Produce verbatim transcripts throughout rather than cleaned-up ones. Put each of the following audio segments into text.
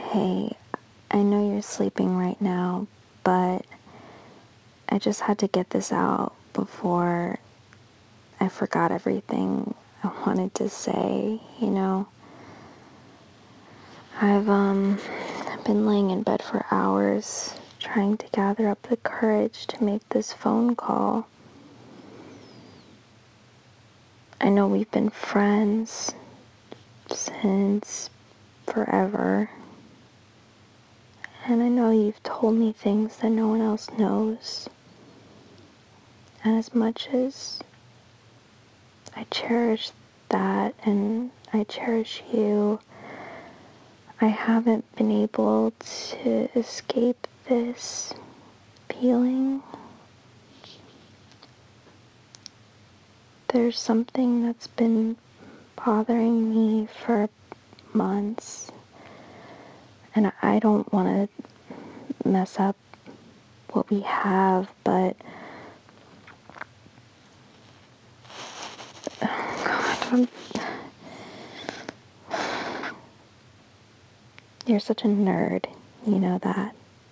Hey, I know you're sleeping right now, but I just had to get this out before I forgot everything I wanted to say, you know. I've um been laying in bed for hours trying to gather up the courage to make this phone call. I know we've been friends since forever. And I know you've told me things that no one else knows. And as much as I cherish that and I cherish you, I haven't been able to escape this feeling. There's something that's been bothering me for months, and I don't want to mess up what we have, but oh God, I'm, you're such a nerd, you know that.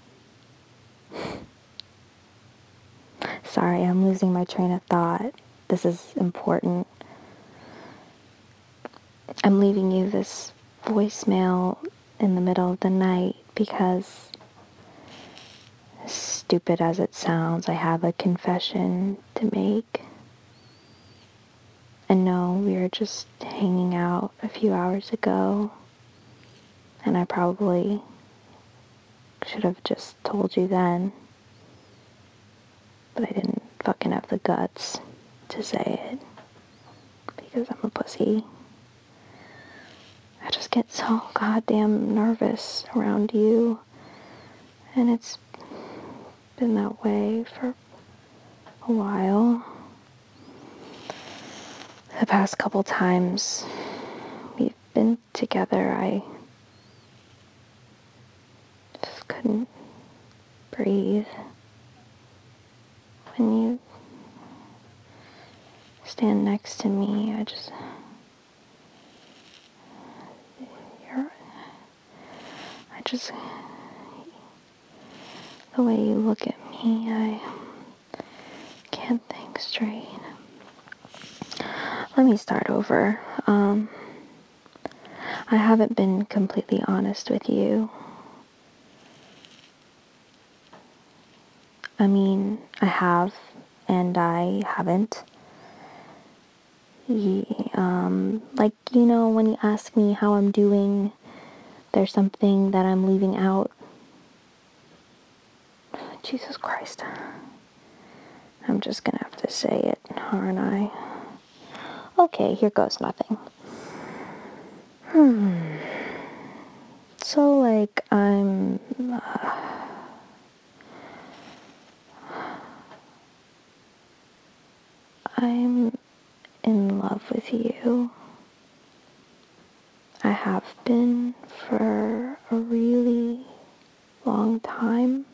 Sorry, I'm losing my train of thought. This is important. I'm leaving you this voicemail in the middle of the night because, as stupid as it sounds, I have a confession to make. And no, we were just hanging out a few hours ago, and I probably should have just told you then, but I didn't fucking have the guts to say it because I'm a pussy. I just get so goddamn nervous around you, and it's been that way for a while. The past couple times we've been together, I just couldn't breathe. When you stand next to me, I just, you're, I just, the way you look at me, I can't think straight. Let me start over. Um, I haven't been completely honest with you. I mean, I have, and I haven't. Yeah, um, like, you know, when you ask me how I'm doing, there's something that I'm leaving out. Jesus Christ. I'm just gonna have to say it, aren't I? Okay, here goes nothing. Hmm. So, like, I'm... Uh, I'm in love with you. I have been for a really long time.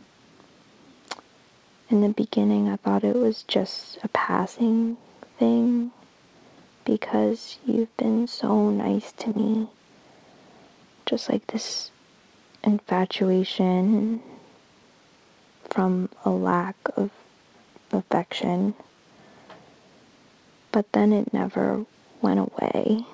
In the beginning, I thought it was just a passing thing because you've been so nice to me. Just like this infatuation from a lack of affection. But then it never went away.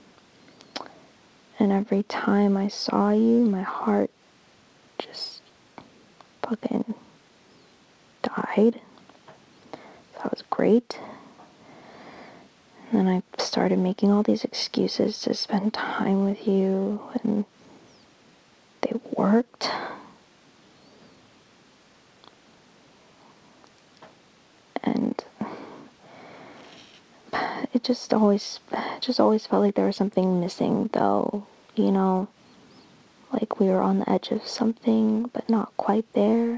And every time I saw you, my heart just fucking died. That was great. And then I started making all these excuses to spend time with you, and they worked. And it just always, it just always felt like there was something missing, though, you know, like we were on the edge of something, but not quite there.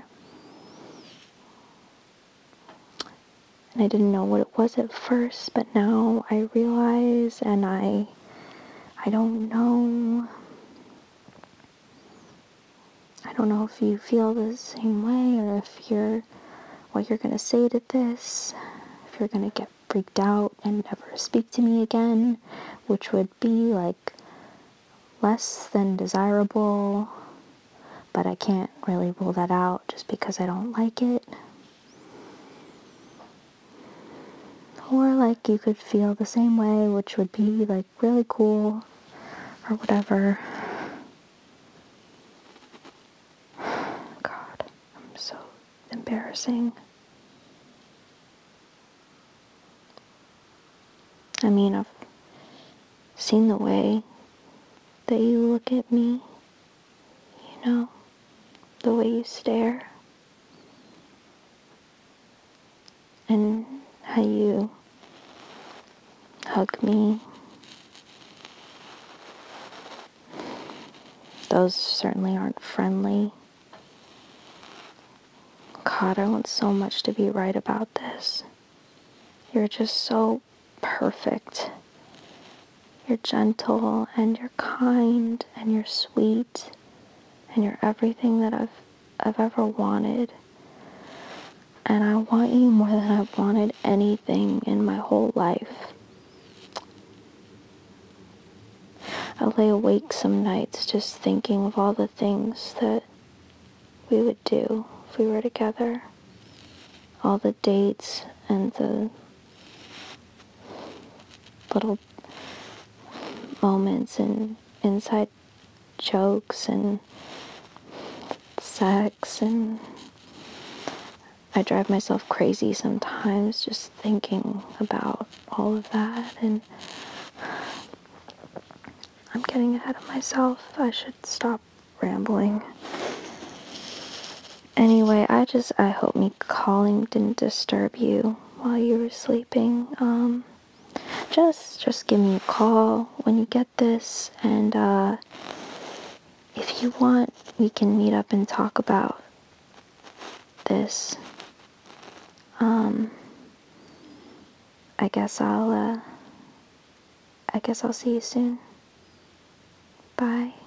And I didn't know what it was at first, but now I realize, and I, I don't know. I don't know if you feel the same way, or if you're, what you're gonna say to this, if you're gonna get freaked out and never speak to me again, which would be like less than desirable. but I can't really rule that out just because I don't like it. Or like you could feel the same way, which would be like really cool or whatever. God, I'm so embarrassing. I mean, I've seen the way that you look at me, you know, the way you stare, and how you hug me. Those certainly aren't friendly. God, I want so much to be right about this. You're just so perfect. You're gentle and you're kind and you're sweet and you're everything that I've I've ever wanted. And I want you more than I've wanted anything in my whole life. I lay awake some nights just thinking of all the things that we would do if we were together. All the dates and the little moments and inside jokes and sex, and I drive myself crazy sometimes just thinking about all of that, and I'm getting ahead of myself. I should stop rambling. Anyway, I just, I hope me calling didn't disturb you while you were sleeping. Um, just, just give me a call when you get this, and uh, if you want, we can meet up and talk about this. Um, I guess I'll, uh, I guess I'll see you soon. Bye.